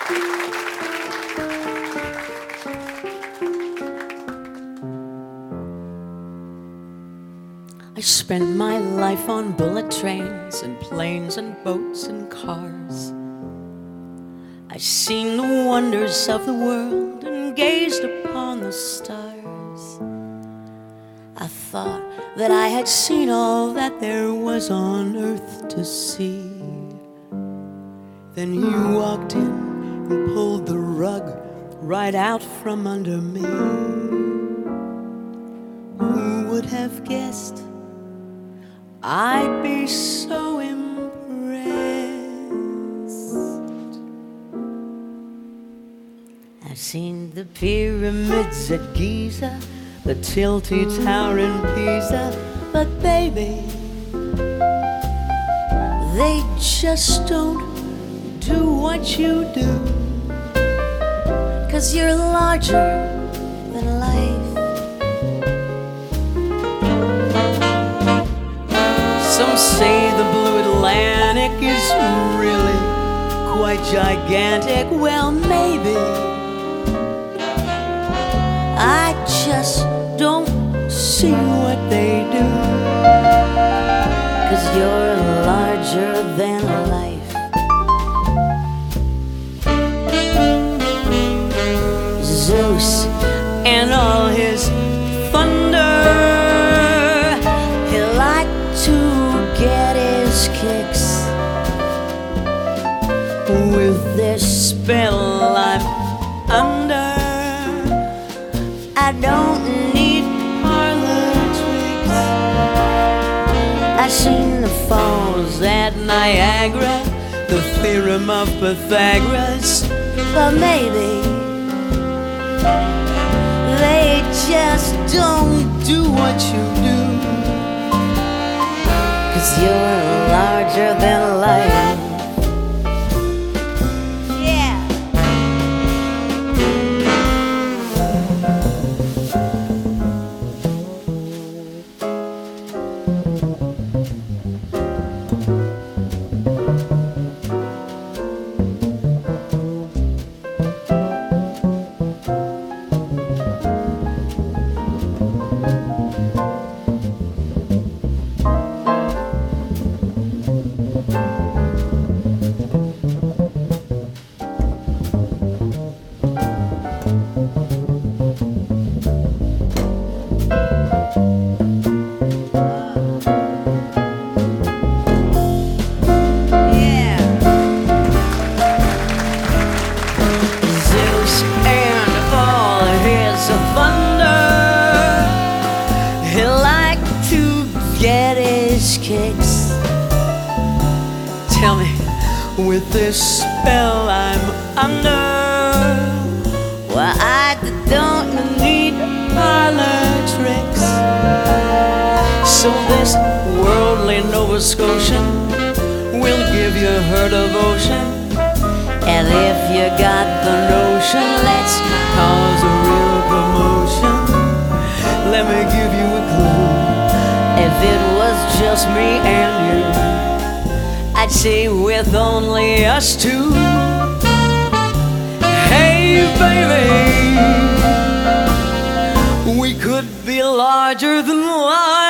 I spent my life on bullet trains and planes and boats and cars. I've seen the wonders of the world and gazed upon the stars. I thought that I had seen all that there was on earth to see. Then you walked in and pulled the rug right out from under me. Who would have guessed I'd be so impressed? I've seen the pyramids at Giza, the Tilty Tower in Pisa, but baby, they just don't do what you do, 'cause you're larger than life. Some say the blue Atlantic is really quite gigantic. Well, maybe I just don't see what they do, 'cause you're larger than life. Zeus and all his thunder, he liked to get his kicks. With this spell I'm under, I don't need parlor tricks. I've seen the falls at Niagara, the theorem of Pythagoras, but maybe they just don't do what you do, 'cause you're larger than life. Kicks. Tell me, with this spell I'm under, well, I don't need parlor tricks. So this worldly Nova Scotian will give you her devotion, and if you got the notion, let's cause a real commotion. Let me give you a clue. If it was just me and you, I'd say with only us two, hey baby, we could be larger than life.